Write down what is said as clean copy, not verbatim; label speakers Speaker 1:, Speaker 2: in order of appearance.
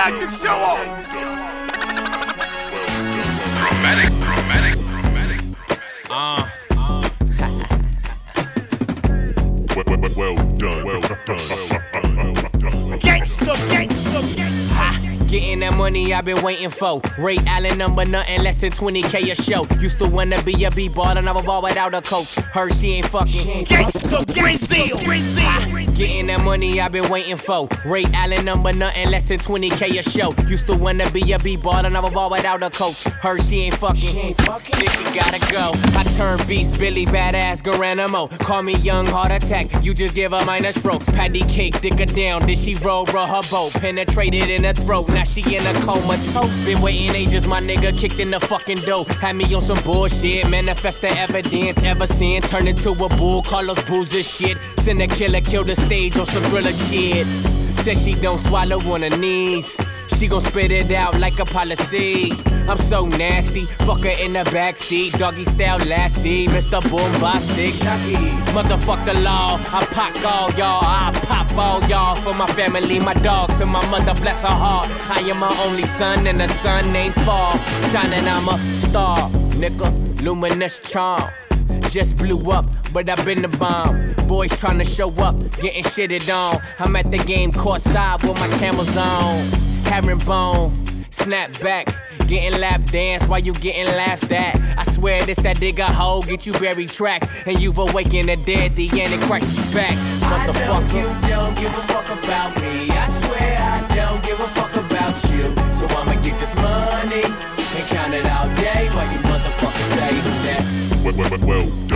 Speaker 1: active, show off.
Speaker 2: Romantic.
Speaker 3: Well done.
Speaker 4: Getting that money I've been waiting for. Ray Allen number nothing less than 20K a show. Used to wanna be a B-ball and I'm a ball without a coach. Heard she ain't fucking. Getting that money I've been waiting for. Ray Allen number nothing less than 20K a show. Used to wanna be a B-ball and I'm a ball without a coach. Heard she ain't fucking. Then she gotta go. I turn beast, Billy badass Geronimo. Call me young heart attack. You just give her minor strokes. Patty cake, dick her down. Then she roll her boat. Penetrated in her throat. Now she in a comatose. Been waiting ages, my nigga kicked in the fucking dough. Had me on some bullshit, manifest the evidence. Ever since, turned into a bull, Carlos Boozer shit. Send a killer, kill the stage on some thriller shit. Said she don't swallow on her knees. She gon' spit it out like a policy. I'm so nasty, fuck her in the backseat. Doggy style lassie, Mr. Boombastic. Motherfuck the law, I pop all y'all. I pop all y'all for my family, my dogs, and my mother, bless her heart. I am my only son, and the sun ain't fall. Shining, I'm a star, nigga, luminous charm. Just blew up, but I've been the bomb. Boys tryna show up, getting shitted on. I'm at the game courtside with my camels on. Herringbone, snap back, getting lap dance while you getting laughed at. I swear this that digger hole get you buried track, and you've awakened the dead, the Antichrist is back. Motherfucker, you don't give a fuck about me. I swear I don't give a fuck about you. So I'ma get this money and count it all day while you motherfuckers say that.
Speaker 3: Well